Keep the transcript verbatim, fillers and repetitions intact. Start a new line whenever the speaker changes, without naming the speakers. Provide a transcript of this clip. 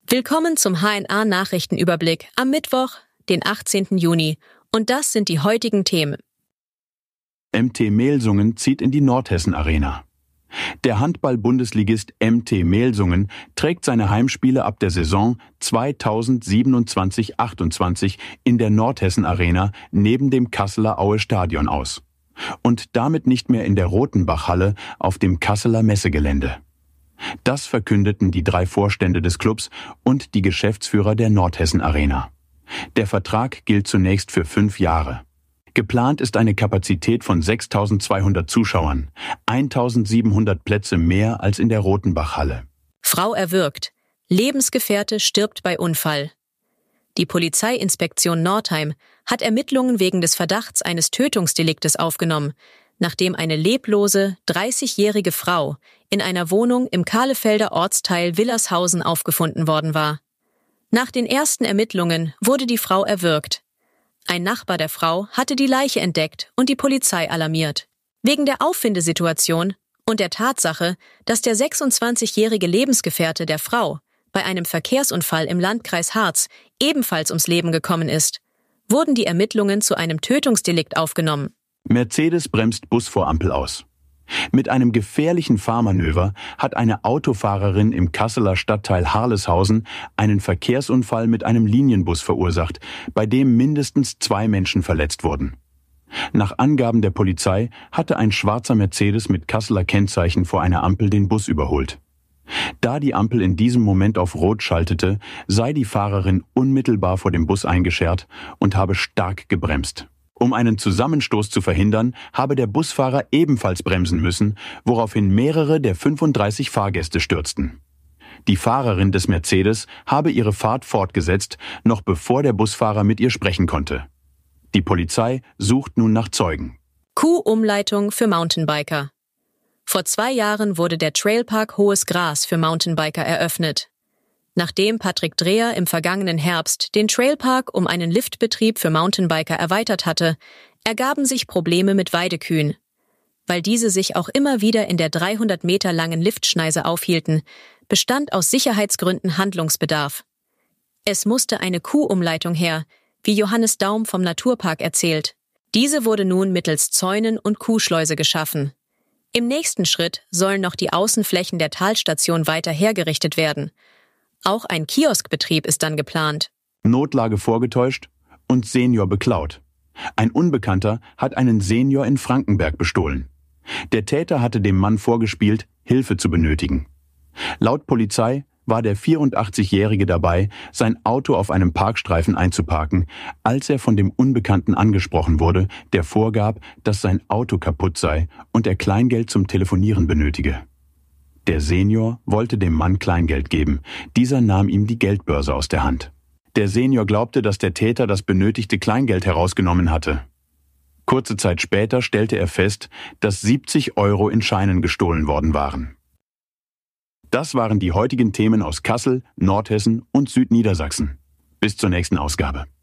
Willkommen zum H N A-Nachrichtenüberblick am Mittwoch, den achtzehnten Juni. Und das sind die heutigen Themen.
M T Melsungen zieht in die Nordhessen-Arena. Der Handball-Bundesligist M T Melsungen trägt seine Heimspiele ab der Saison zweitausendsiebenundzwanzig achtundzwanzig in der Nordhessen-Arena neben dem Kasseler Aue-Stadion aus. Und damit nicht mehr in der Rotenbach-Halle auf dem Kasseler Messegelände. Das verkündeten die drei Vorstände des Clubs und die Geschäftsführer der Nordhessen Arena. Der Vertrag gilt zunächst für fünf Jahre. Geplant ist eine Kapazität von sechstausendzweihundert Zuschauern, eintausendsiebenhundert Plätze mehr als in der Rotenbach-Halle.
Frau erwürgt. Lebensgefährte stirbt bei Unfall. Die Polizeiinspektion Nordheim hat Ermittlungen wegen des Verdachts eines Tötungsdeliktes aufgenommen, nachdem eine leblose, dreißigjährige Frau in einer Wohnung im Kahlefelder Ortsteil Willershausen aufgefunden worden war. Nach den ersten Ermittlungen wurde die Frau erwürgt. Ein Nachbar der Frau hatte die Leiche entdeckt und die Polizei alarmiert. Wegen der Auffindesituation und der Tatsache, dass der sechsundzwanzigjährige Lebensgefährte der Frau bei einem Verkehrsunfall im Landkreis Harz ebenfalls ums Leben gekommen ist, wurden die Ermittlungen zu einem Tötungsdelikt aufgenommen.
Mercedes bremst Bus vor Ampel aus. Mit einem gefährlichen Fahrmanöver hat eine Autofahrerin im Kasseler Stadtteil Harleshausen einen Verkehrsunfall mit einem Linienbus verursacht, bei dem mindestens zwei Menschen verletzt wurden. Nach Angaben der Polizei hatte ein schwarzer Mercedes mit Kasseler Kennzeichen vor einer Ampel den Bus überholt. Da die Ampel in diesem Moment auf Rot schaltete, sei die Fahrerin unmittelbar vor dem Bus eingeschert und habe stark gebremst. Um einen Zusammenstoß zu verhindern, habe der Busfahrer ebenfalls bremsen müssen, woraufhin mehrere der fünfunddreißig Fahrgäste stürzten. Die Fahrerin des Mercedes habe ihre Fahrt fortgesetzt, noch bevor der Busfahrer mit ihr sprechen konnte. Die Polizei sucht nun nach Zeugen.
Kuhumleitung für Mountainbiker. Vor zwei Jahren wurde der Trailpark Hohes Gras für Mountainbiker eröffnet. Nachdem Patrick Dreher im vergangenen Herbst den Trailpark um einen Liftbetrieb für Mountainbiker erweitert hatte, ergaben sich Probleme mit Weidekühen. Weil diese sich auch immer wieder in der dreihundert Meter langen Liftschneise aufhielten, bestand aus Sicherheitsgründen Handlungsbedarf. Es musste eine Kuhumleitung her, wie Johannes Daum vom Naturpark erzählt. Diese wurde nun mittels Zäunen und Kuhschleuse geschaffen. Im nächsten Schritt sollen noch die Außenflächen der Talstation weiter hergerichtet werden. Auch ein Kioskbetrieb ist dann geplant.
Notlage vorgetäuscht und Senior beklaut. Ein Unbekannter hat einen Senior in Frankenberg bestohlen. Der Täter hatte dem Mann vorgespielt, Hilfe zu benötigen. Laut Polizei war der vierundachtzigjährige dabei, sein Auto auf einem Parkstreifen einzuparken, als er von dem Unbekannten angesprochen wurde, der vorgab, dass sein Auto kaputt sei und er Kleingeld zum Telefonieren benötige. Der Senior wollte dem Mann Kleingeld geben. Dieser nahm ihm die Geldbörse aus der Hand. Der Senior glaubte, dass der Täter das benötigte Kleingeld herausgenommen hatte. Kurze Zeit später stellte er fest, dass siebzig Euro in Scheinen gestohlen worden waren. Das waren die heutigen Themen aus Kassel, Nordhessen und Südniedersachsen. Bis zur nächsten Ausgabe.